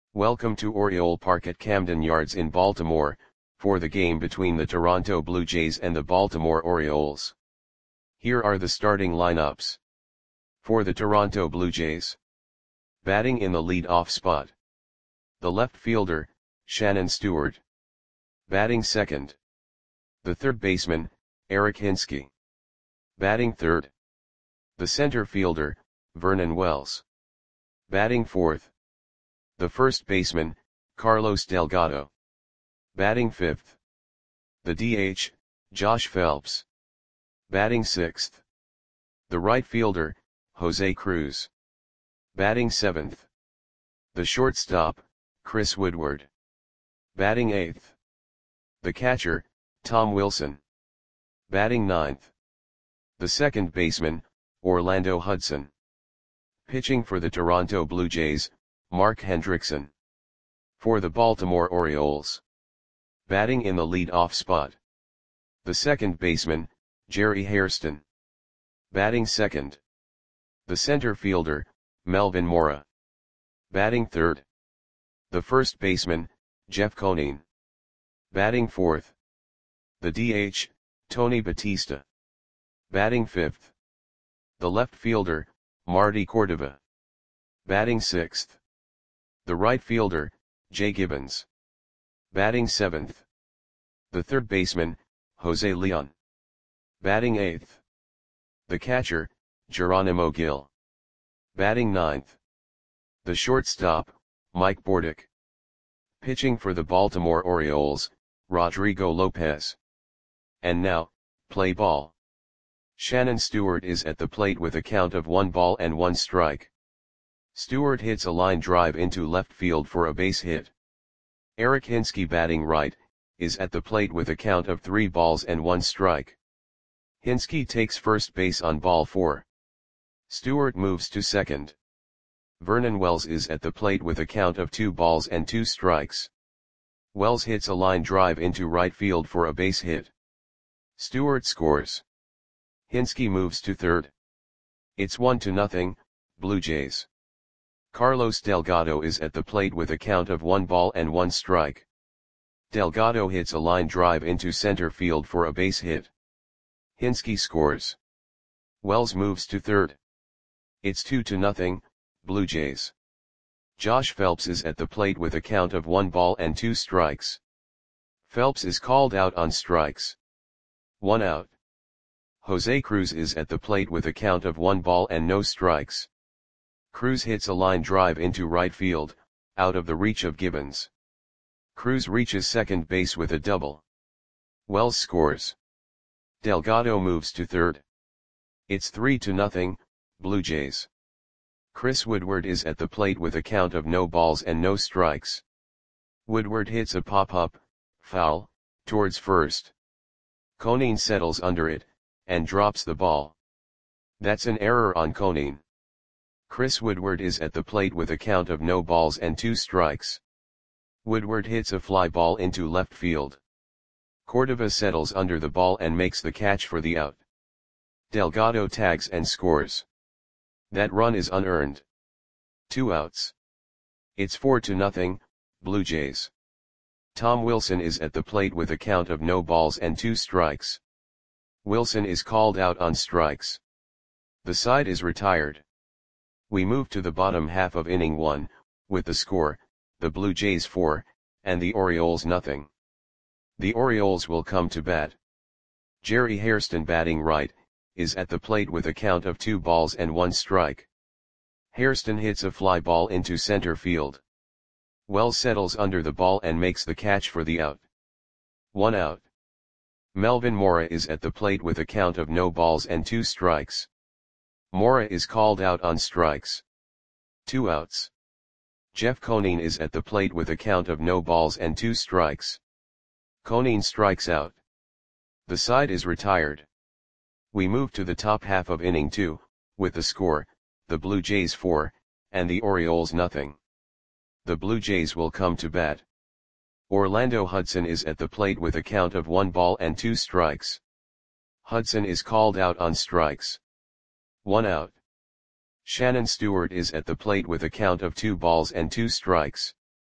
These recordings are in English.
Welcome to Oriole Park at Camden Yards in Baltimore, for the game between the Toronto Blue Jays and the Baltimore Orioles. Here are the starting lineups. For the Toronto Blue Jays. Batting in the lead-off spot. The left fielder, Shannon Stewart. Batting second. The third baseman, Eric Hinske. Batting third. The center fielder, Vernon Wells. Batting fourth. The first baseman, Carlos Delgado. Batting fifth. The DH, Josh Phelps. Batting sixth. The right fielder, Jose Cruz. Batting seventh. The shortstop, Chris Woodward. Batting eighth. The catcher, Tom Wilson. Batting ninth. The second baseman, Orlando Hudson. Pitching for the Toronto Blue Jays, Mark Hendrickson. For the Baltimore Orioles. Batting in the lead-off spot. The second baseman, Jerry Hairston. Batting second. The center fielder, Melvin Mora. Batting third. The first baseman, Jeff Conine. Batting fourth. The DH, Tony Batista. Batting fifth. The left fielder, Marty Cordova. Batting sixth. The right fielder, Jay Gibbons. Batting seventh. The third baseman, Jose Leon. Batting eighth. The catcher, Geronimo Gil. Batting ninth. The shortstop, Mike Bordick. Pitching for the Baltimore Orioles, Rodrigo Lopez. And now, play ball. Shannon Stewart is at the plate with a count of 1 ball and 1 strike. Stewart hits a line drive into left field for a base hit. Eric Hinske, batting right, is at the plate with a count of 3 balls and 1 strike. Hinske takes first base on ball 4. Stewart moves to second. Vernon Wells is at the plate with a count of 2 balls and 2 strikes. Wells hits a line drive into right field for a base hit. Stewart scores. Hinske moves to third. It's 1-0, Blue Jays. Carlos Delgado is at the plate with a count of 1 ball and 1 strike. Delgado hits a line drive into center field for a base hit. Hinske scores. Wells moves to third. It's 2-0, Blue Jays. Josh Phelps is at the plate with a count of 1 ball and 2 strikes. Phelps is called out on strikes. 1 out. Jose Cruz is at the plate with a count of 1 ball and no strikes. Cruz hits a line drive into right field, out of the reach of Gibbons. Cruz reaches second base with a double. Wells scores. Delgado moves to third. It's 3-0, Blue Jays. Chris Woodward is at the plate with a count of no balls and no strikes. Woodward hits a pop-up, foul, towards first. Conine settles under it, and drops the ball. That's an error on Conine. Chris Woodward is at the plate with a count of no balls and 2 strikes. Woodward hits a fly ball into left field. Cordova settles under the ball and makes the catch for the out. Delgado tags and scores. That run is unearned. 2 outs. It's 4-0, Blue Jays. Tom Wilson is at the plate with a count of no balls and 2 strikes. Wilson is called out on strikes. The side is retired. We move to the bottom half of inning 1, with the score, the Blue Jays 4, and the Orioles 0. The Orioles will come to bat. Jerry Hairston, batting right, is at the plate with a count of 2 balls and 1 strike. Hairston hits a fly ball into center field. Wells settles under the ball and makes the catch for the out. 1 out. Melvin Mora is at the plate with a count of no balls and 2 strikes. Mora is called out on strikes. 2 outs. Jeff Conine is at the plate with a count of no balls and 2 strikes. Conine strikes out. The side is retired. We move to the top half of inning 2, with the score, the Blue Jays 4, and the Orioles 0. The Blue Jays will come to bat. Orlando Hudson is at the plate with a count of 1 ball and 2 strikes. Hudson is called out on strikes. 1 out. Shannon Stewart is at the plate with a count of 2 balls and 2 strikes.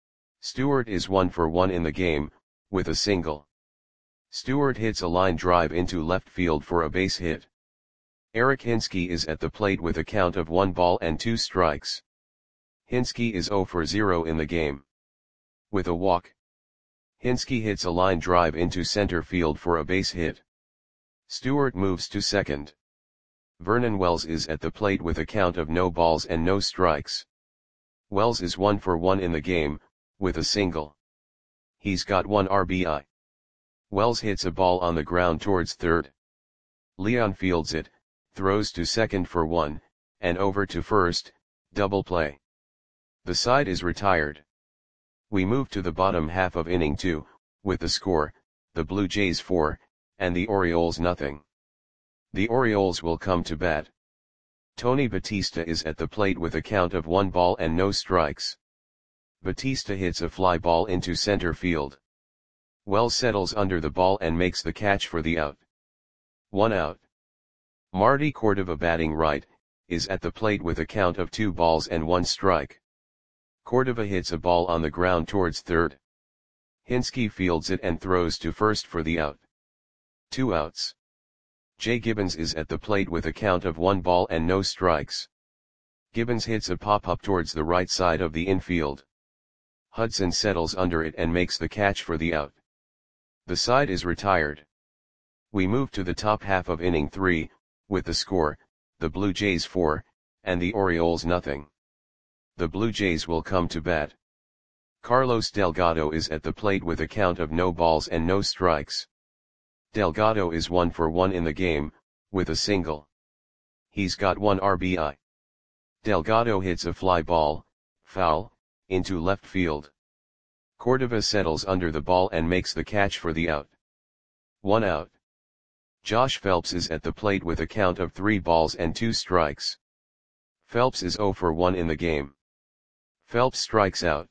Stewart is 1 for 1 in the game, with a single. Stewart hits a line drive into left field for a base hit. Eric Hinske is at the plate with a count of 1 ball and 2 strikes. Hinske is 0 for 0 in the game. With a walk. Hinske hits a line drive into center field for a base hit. Stewart moves to second. Vernon Wells is at the plate with a count of no balls and no strikes. Wells is 1 for 1 in the game, with a single. He's got 1 RBI. Wells hits a ball on the ground towards third. Leon fields it, throws to second for 1, and over to first, double play. The side is retired. We move to the bottom half of inning 2, with the score, the Blue Jays 4, and the Orioles nothing. The Orioles will come to bat. Tony Batista is at the plate with a count of 1 ball and no strikes. Batista hits a fly ball into center field. Wells settles under the ball and makes the catch for the out. 1 out. Marty Cordova, batting right, is at the plate with a count of 2 balls and 1 strike. Cordova hits a ball on the ground towards third. Hinske fields it and throws to first for the out. 2 outs. Jay Gibbons is at the plate with a count of 1 ball and no strikes. Gibbons hits a pop-up towards the right side of the infield. Hudson settles under it and makes the catch for the out. The side is retired. We move to the top half of inning 3, with the score, the Blue Jays 4, and the Orioles nothing. The Blue Jays will come to bat. Carlos Delgado is at the plate with a count of no balls and no strikes. Delgado is 1 for 1 in the game, with a single. He's got 1 RBI. Delgado hits a fly ball, foul, into left field. Cordova settles under the ball and makes the catch for the out. 1 out. Josh Phelps is at the plate with a count of 3 balls and 2 strikes. Phelps is 0 for 1 in the game. Phelps strikes out.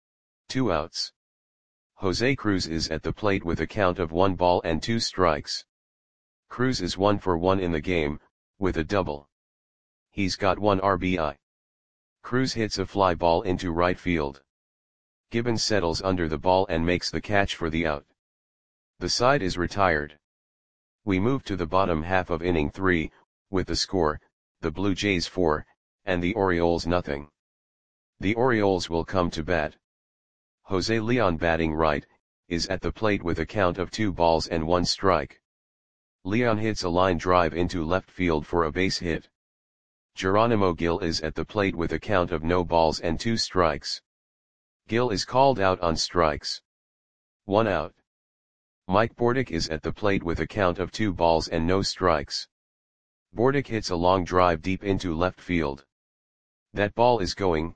2 outs. Jose Cruz is at the plate with a count of 1 ball and 2 strikes. Cruz is 1 for 1 in the game, with a double. He's got 1 RBI. Cruz hits a fly ball into right field. Gibbons settles under the ball and makes the catch for the out. The side is retired. We move to the bottom half of inning 3, with the score, the Blue Jays 4, and the Orioles nothing. The Orioles will come to bat. Jose Leon, batting right, is at the plate with a count of 2 balls and 1 strike. Leon hits a line drive into left field for a base hit. Geronimo Gil is at the plate with a count of no balls and 2 strikes. Gil is called out on strikes. 1 out. Mike Bordick is at the plate with a count of 2 balls and no strikes. Bordick hits a long drive deep into left field. That ball is gone.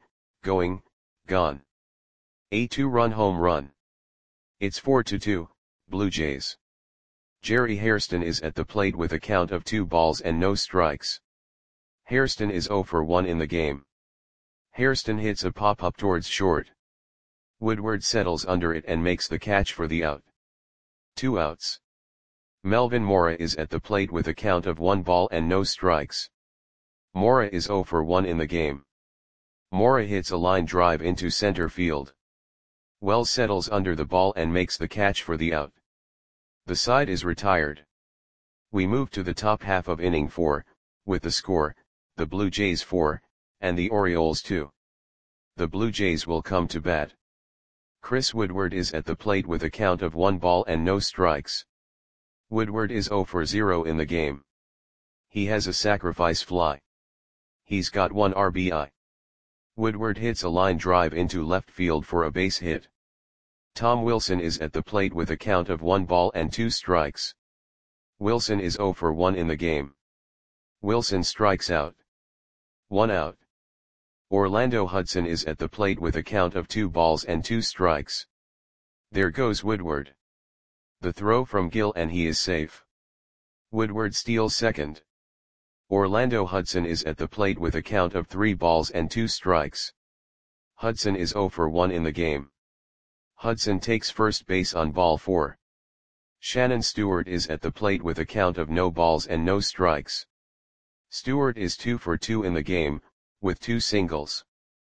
A 2-run home run. It's 4-2, Blue Jays. Jerry Hairston is at the plate with a count of 2 balls and no strikes. Hairston is 0 for 1 in the game. Hairston hits a pop-up towards short. Woodward settles under it and makes the catch for the out. 2 outs. Melvin Mora is at the plate with a count of 1 ball and no strikes. Mora is 0 for 1 in the game. Mora hits a line drive into center field. Wells settles under the ball and makes the catch for the out. The side is retired. We move to the top half of inning 4, with the score, the Blue Jays 4, and the Orioles 2. The Blue Jays will come to bat. Chris Woodward is at the plate with a count of 1 ball and no strikes. Woodward is 0 for 0 in the game. He has a sacrifice fly. He's got 1 RBI. Woodward hits a line drive into left field for a base hit. Tom Wilson is at the plate with a count of 1 ball and 2 strikes. Wilson is 0 for 1 in the game. Wilson strikes out. 1 out. Orlando Hudson is at the plate with a count of 2 balls and 2 strikes. There goes Woodward. The throw from Gil and he is safe. Woodward steals second. Orlando Hudson is at the plate with a count of 3 balls and 2 strikes. Hudson is 0 for 1 in the game. Hudson takes first base on ball 4. Shannon Stewart is at the plate with a count of no balls and no strikes. Stewart is 2 for 2 in the game, with 2 singles.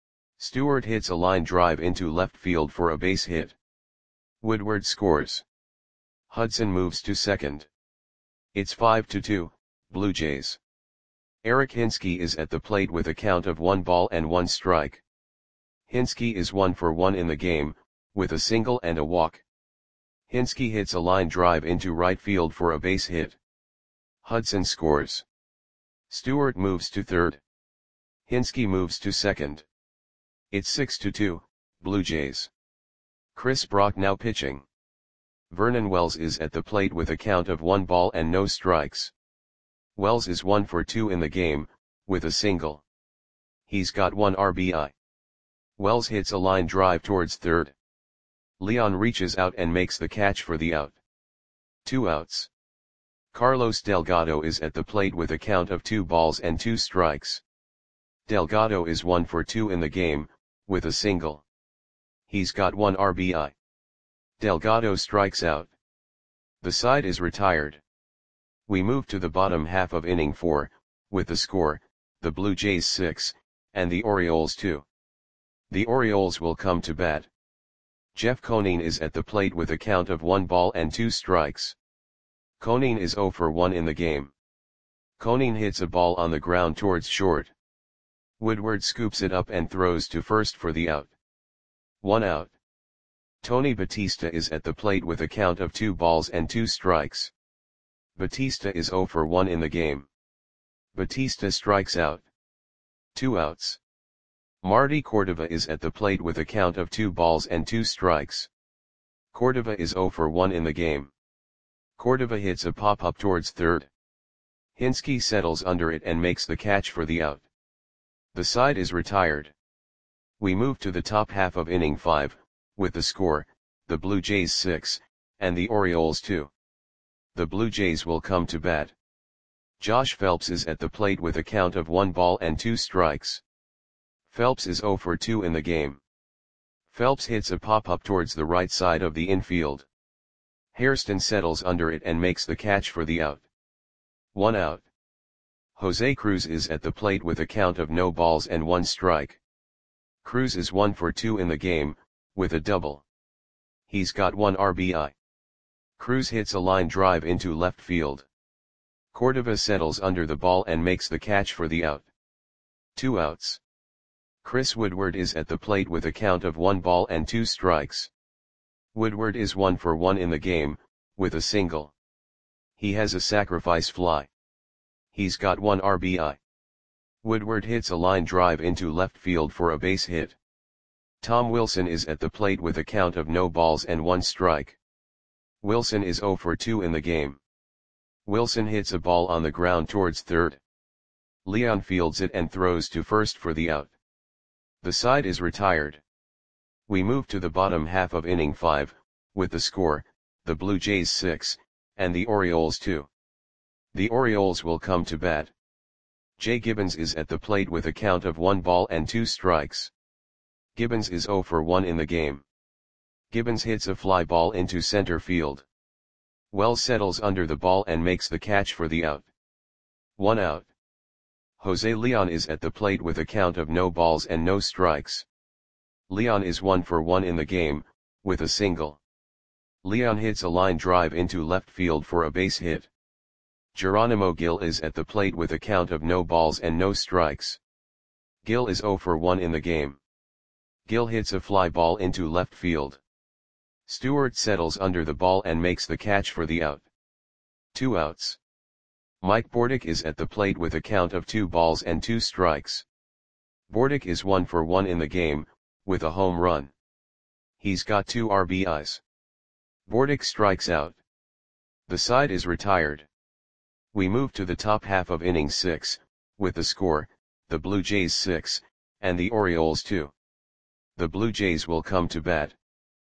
Stewart hits a line drive into left field for a base hit. Woodward scores. Hudson moves to second. It's 5-2, Blue Jays. Eric Hinske is at the plate with a count of 1 ball and 1 strike. Hinske is 1 for 1 in the game, with a single and a walk. Hinske hits a line drive into right field for a base hit. Hudson scores. Stewart moves to third. Hinske moves to second. It's 6-2, Blue Jays. Chris Brock now pitching. Vernon Wells is at the plate with a count of 1 ball and no strikes. Wells is 1 for 2 in the game, with a single. He's got 1 RBI. Wells hits a line drive towards third. Leon reaches out and makes the catch for the out. 2 outs. Carlos Delgado is at the plate with a count of 2 balls and 2 strikes. Delgado is 1 for 2 in the game, with a single. He's got 1 RBI. Delgado strikes out. The side is retired. We move to the bottom half of inning 4, with the score, the Blue Jays 6, and the Orioles 2. The Orioles will come to bat. Jeff Conine is at the plate with a count of 1 ball and 2 strikes. Conine is 0 for 1 in the game. Conine hits a ball on the ground towards short. Woodward scoops it up and throws to first for the out. 1 out. Tony Batista is at the plate with a count of 2 balls and 2 strikes. Batista is 0 for 1 in the game. Batista strikes out. 2 outs. Marty Cordova is at the plate with a count of 2 balls and 2 strikes. Cordova is 0 for 1 in the game. Cordova hits a pop-up towards third. Hinske settles under it and makes the catch for the out. The side is retired. We move to the top half of inning 5, with the score, the Blue Jays 6, and the Orioles 2. The Blue Jays will come to bat. Josh Phelps is at the plate with a count of 1 ball and 2 strikes. Phelps is 0 for 2 in the game. Phelps hits a pop-up towards the right side of the infield. Hairston settles under it and makes the catch for the out. 1 out. Jose Cruz is at the plate with a count of no balls and 1 strike. Cruz is 1 for 2 in the game, with a double. He's got 1 RBI. Cruz hits a line drive into left field. Cordova settles under the ball and makes the catch for the out. 2 outs. Chris Woodward is at the plate with a count of 1 ball and 2 strikes. Woodward is 1 for 1 in the game, with a single. He has a sacrifice fly. He's got 1 RBI. Woodward hits a line drive into left field for a base hit. Tom Wilson is at the plate with a count of no balls and 1 strike. Wilson is 0 for 2 in the game. Wilson hits a ball on the ground towards third. Leon fields it and throws to first for the out. The side is retired. We move to the bottom half of inning 5, with the score, the Blue Jays 6, and the Orioles 2. The Orioles will come to bat. Jay Gibbons is at the plate with a count of 1 ball and 2 strikes. Gibbons is 0 for 1 in the game. Gibbons hits a fly ball into center field. Wells settles under the ball and makes the catch for the out. 1 out. Jose Leon is at the plate with a count of no balls and no strikes. Leon is 1 for 1 in the game, with a single. Leon hits a line drive into left field for a base hit. Geronimo Gil is at the plate with a count of no balls and no strikes. Gil is 0 for 1 in the game. Gil hits a fly ball into left field. Stewart settles under the ball and makes the catch for the out. 2 outs. Mike Bordick is at the plate with a count of 2 balls and 2 strikes. Bordick is 1 for 1 in the game, with a home run. He's got 2 RBIs. Bordick strikes out. The side is retired. We move to the top half of inning 6, with the score, the Blue Jays 6, and the Orioles 2. The Blue Jays will come to bat.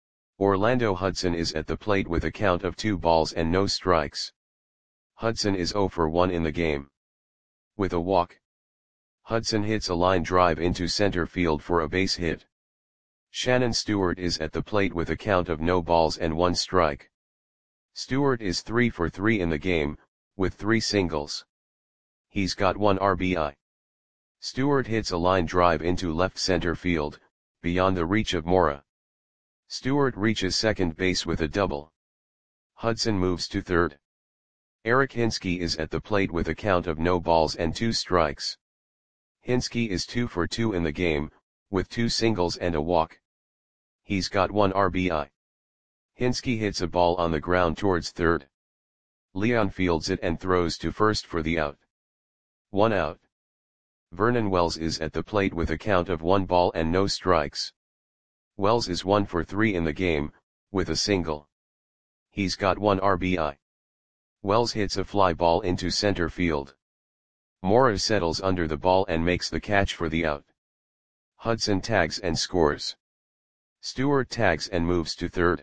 Orlando Hudson is at the plate with a count of 2 balls and no strikes. Hudson is 0 for 1 in the game. With a walk. Hudson hits a line drive into center field for a base hit. Shannon Stewart is at the plate with a count of no balls and 1 strike. Stewart is 3 for 3 in the game, with 3 singles. He's got 1 RBI. Stewart hits a line drive into left center field, beyond the reach of Mora. Stewart reaches second base with a double. Hudson moves to third. Eric Hinske is at the plate with a count of no balls and 2 strikes. Hinske is 2 for 2 in the game, with 2 singles and a walk. He's got 1 RBI. Hinske hits a ball on the ground towards third. Leon fields it and throws to first for the out. 1 out. Vernon Wells is at the plate with a count of 1 ball and no strikes. Wells is 1 for 3 in the game, with a single. He's got 1 RBI. Wells hits a fly ball into center field. Mora settles under the ball and makes the catch for the out. Hudson tags and scores. Stewart tags and moves to third.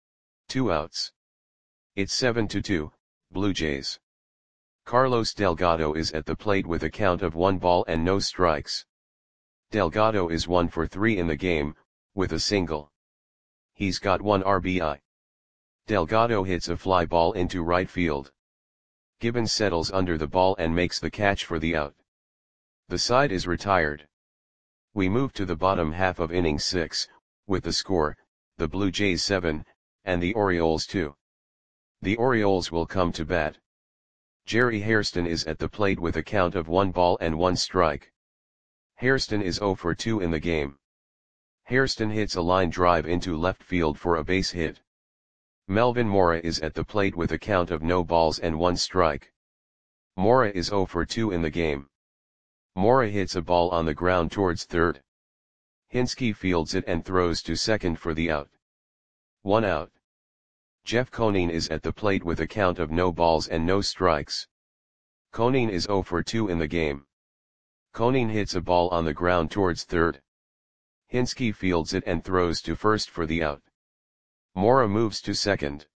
2 outs. It's 7-2, Blue Jays. Carlos Delgado is at the plate with a count of 1 ball and no strikes. Delgado is 1 for 3 in the game, with a single. He's got 1 RBI. Delgado hits a fly ball into right field. Gibbons settles under the ball and makes the catch for the out. The side is retired. We move to the bottom half of inning 6, with the score, the Blue Jays 7, and the Orioles 2. The Orioles will come to bat. Jerry Hairston is at the plate with a count of 1 ball and 1 strike. Hairston is 0 for 2 in the game. Hairston hits a line drive into left field for a base hit. Melvin Mora is at the plate with a count of no balls and 1 strike. Mora is 0 for 2 in the game. Mora hits a ball on the ground towards third. Hinske fields it and throws to second for the out. 1 out. Jeff Conine is at the plate with a count of no balls and no strikes. Conine is 0 for 2 in the game. Conine hits a ball on the ground towards third. Hinske fields it and throws to first for the out. Mora moves to second.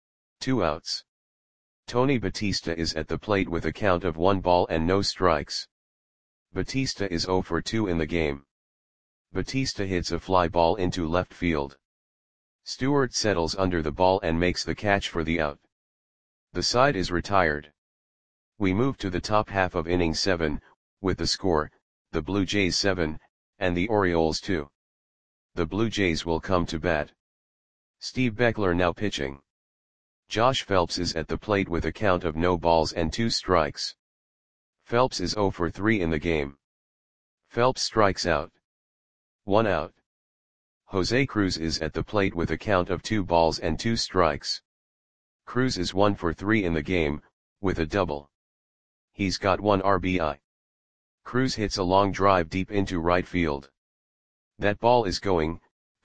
2 outs. Tony Batista is at the plate with a count of 1 ball and no strikes. Batista is 0 for 2 in the game. Batista hits a fly ball into left field. Stewart settles under the ball and makes the catch for the out. The side is retired. We move to the top half of inning 7, with the score, the Blue Jays 7, and the Orioles 2. The Blue Jays will come to bat. Steve Beckler now pitching. Josh Phelps is at the plate with a count of no balls and 2 strikes. Phelps is 0 for 3 in the game. Phelps strikes out. 1 out. Jose Cruz is at the plate with a count of 2 balls and 2 strikes. Cruz is 1 for 3 in the game, with a double. He's got 1 RBI. Cruz hits a long drive deep into right field. That ball is going,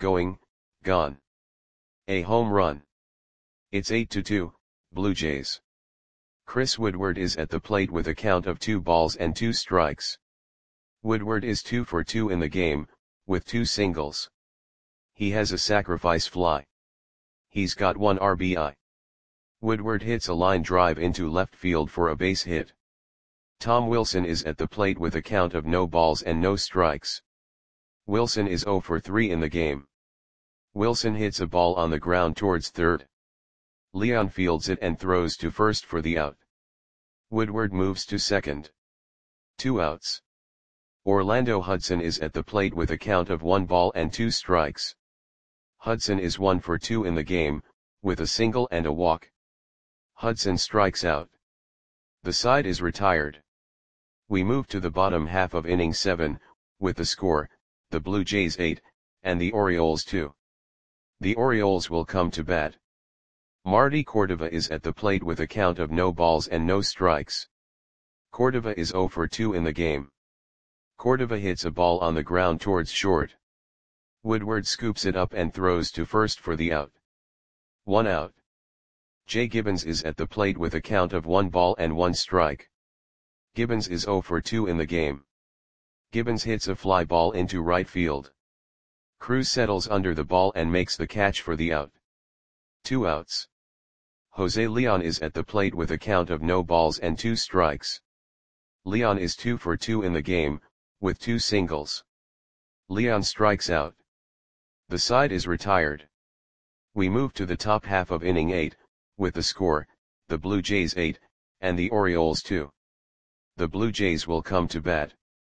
gone. A home run. It's 8-2, Blue Jays. Chris Woodward is at the plate with a count of 2 balls and 2 strikes. Woodward is 2 for 2 in the game, with 2 singles. He has a sacrifice fly. He's got 1 RBI. Woodward hits a line drive into left field for a base hit. Tom Wilson is at the plate with a count of no balls and no strikes. Wilson is 0 for 3 in the game. Wilson hits a ball on the ground towards third. Leon fields it and throws to first for the out. Woodward moves to second. 2 outs. Orlando Hudson is at the plate with a count of 1 ball and 2 strikes. Hudson is 1 for 2 in the game, with a single and a walk. Hudson strikes out. The side is retired. We move to the bottom half of inning 7, with the score, the Blue Jays 8, and the Orioles 2. The Orioles will come to bat. Marty Cordova is at the plate with a count of no balls and no strikes. Cordova is 0 for 2 in the game. Cordova hits a ball on the ground towards short. Woodward scoops it up and throws to first for the out. 1 out. Jay Gibbons is at the plate with a count of 1 ball and 1 strike. Gibbons is 0 for 2 in the game. Gibbons hits a fly ball into right field. Cruz settles under the ball and makes the catch for the out. 2 outs. Jose Leon is at the plate with a count of no balls and 2 strikes. Leon is 2 for 2 in the game, with 2 singles. Leon strikes out. The side is retired. We move to the top half of inning 8, with the score, the Blue Jays 8, and the Orioles 2. The Blue Jays will come to bat.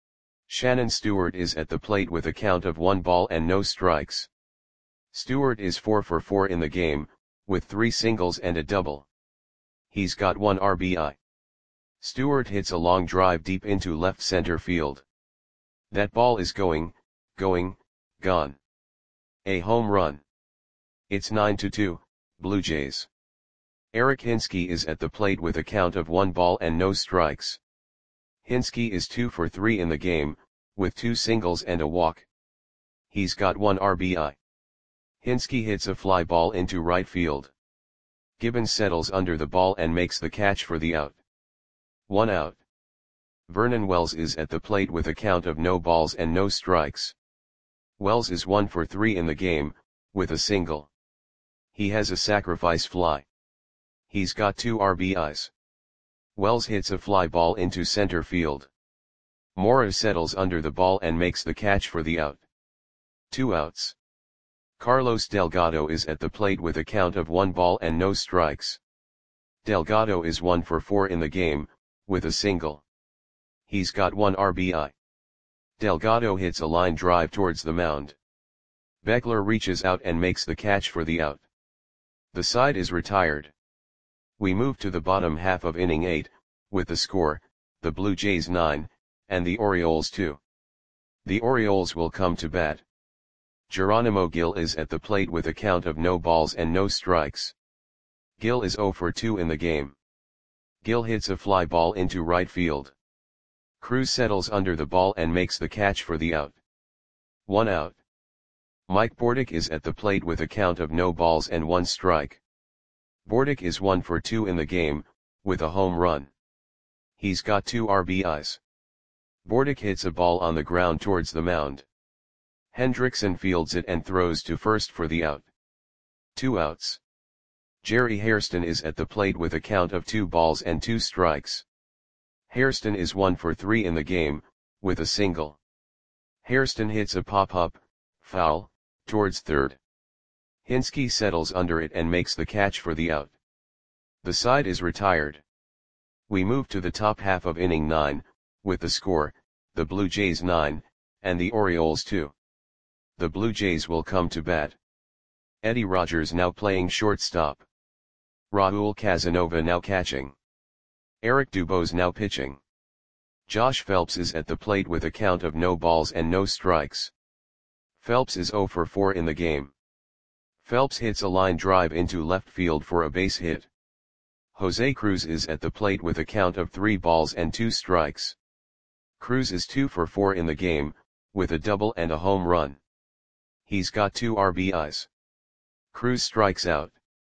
Shannon Stewart is at the plate with a count of 1 ball and no strikes. Stewart is 4 for 4 in the game, with 3 singles and a double. He's got 1 RBI. Stewart hits a long drive deep into left center field. That ball is going, gone. A home run. It's 9-2, Blue Jays. Eric Hinske is at the plate with a count of 1 ball and no strikes. Hinske is 2 for 3 in the game, with 2 singles and a walk. He's got 1 RBI. Hinske hits a fly ball into right field. Gibbons settles under the ball and makes the catch for the out. 1 out. Vernon Wells is at the plate with a count of no balls and no strikes. Wells is 1 for 3 in the game, with a single. He has a sacrifice fly. He's got 2 RBIs. Wells hits a fly ball into center field. Mora settles under the ball and makes the catch for the out. 2 outs. Carlos Delgado is at the plate with a count of 1 ball and no strikes. Delgado is 1 for 4 in the game, with a single. He's got 1 RBI. Delgado hits a line drive towards the mound. Beckler reaches out and makes the catch for the out. The side is retired. We move to the bottom half of inning 8, with the score, the Blue Jays 9, and the Orioles 2. The Orioles will come to bat. Geronimo Gil is at the plate with a count of no balls and no strikes. Gil is 0 for 2 in the game. Gil hits a fly ball into right field. Cruz settles under the ball and makes the catch for the out. 1 out. Mike Bordick is at the plate with a count of no balls and 1 strike. Bordick is 1 for 2 in the game, with a home run. He's got 2 RBIs. Bordick hits a ball on the ground towards the mound. Hendrickson fields it and throws to first for the out. 2 outs. Jerry Hairston is at the plate with a count of 2 balls and 2 strikes. Hairston is 1 for 3 in the game, with a single. Hairston hits a pop-up, foul, towards third. Hinske settles under it and makes the catch for the out. The side is retired. We move to the top half of inning 9, with the score, the Blue Jays 9, and the Orioles 2. The Blue Jays will come to bat. Eddie Rogers now playing shortstop. Raul Casanova now catching. Eric Dubose now pitching. Josh Phelps is at the plate with a count of no balls and no strikes. Phelps is 0 for 4 in the game. Phelps hits a line drive into left field for a base hit. Jose Cruz is at the plate with a count of 3 balls and 2 strikes. Cruz is 2 for 4 in the game, with a double and a home run. He's got 2 RBIs. Cruz strikes out.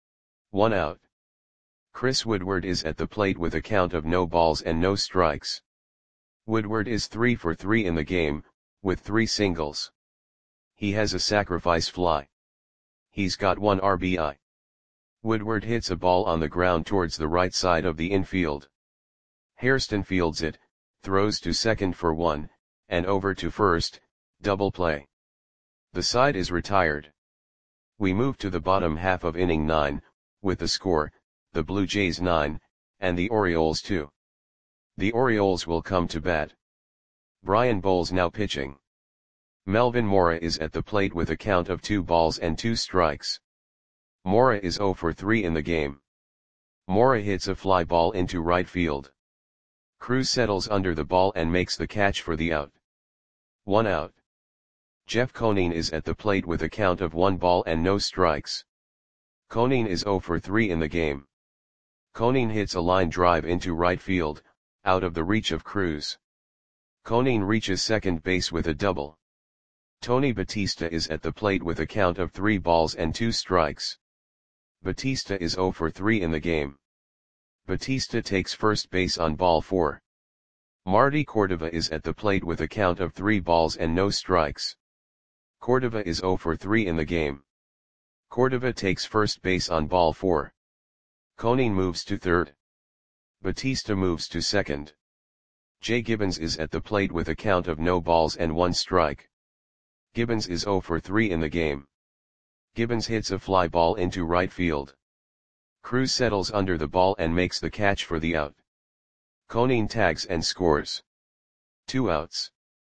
1 out. Chris Woodward is at the plate with a count of no balls and no strikes. Woodward is 3 for 3 in the game, with 3 singles. He has a sacrifice fly. He's got 1 RBI. Woodward hits a ball on the ground towards the right side of the infield. Hairston fields it, throws to second for 1, and over to first, double play. The side is retired. We move to the bottom half of inning 9, with the score, the Blue Jays 9, and the Orioles 2. The Orioles will come to bat. Brian Bowles now pitching. Melvin Mora is at the plate with a count of 2 balls and 2 strikes. Mora is 0 for 3 in the game. Mora hits a fly ball into right field. Cruz settles under the ball and makes the catch for the out. 1 out. Jeff Conine is at the plate with a count of 1 ball and no strikes. Conine is 0 for 3 in the game. Conine hits a line drive into right field, out of the reach of Cruz. Conine reaches second base with a double. Tony Batista is at the plate with a count of 3 balls and 2 strikes. Batista is 0 for 3 in the game. Batista takes first base on ball 4. Marty Cordova is at the plate with a count of 3 balls and no strikes. Cordova is 0 for 3 in the game. Cordova takes first base on ball 4. Conine moves to third. Batista moves to second. Jay Gibbons is at the plate with a count of no balls and 1 strike. Gibbons is 0 for 3 in the game. Gibbons hits a fly ball into right field. Cruz settles under the ball and makes the catch for the out. Conine tags and scores. 2 outs.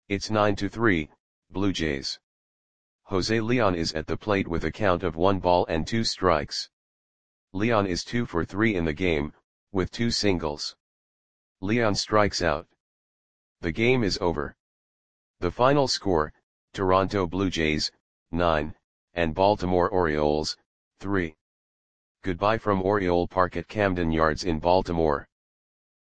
It's 9-3, Blue Jays. Jose Leon is at the plate with a count of 1 ball and 2 strikes. Leon is 2 for 3 in the game, with 2 singles. Leon strikes out. The game is over. The final score, Toronto Blue Jays, 9, and Baltimore Orioles, 3. Goodbye from Oriole Park at Camden Yards in Baltimore.